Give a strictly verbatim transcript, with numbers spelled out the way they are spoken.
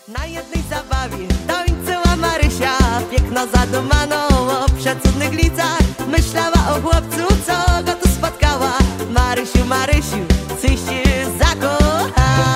Na jednej zabawie tańczyła Marysia, piękno zadumano o przecudnych licach. Myślała o chłopcu, co go tu spotkała. Marysiu, Marysiu, ty się zakochała.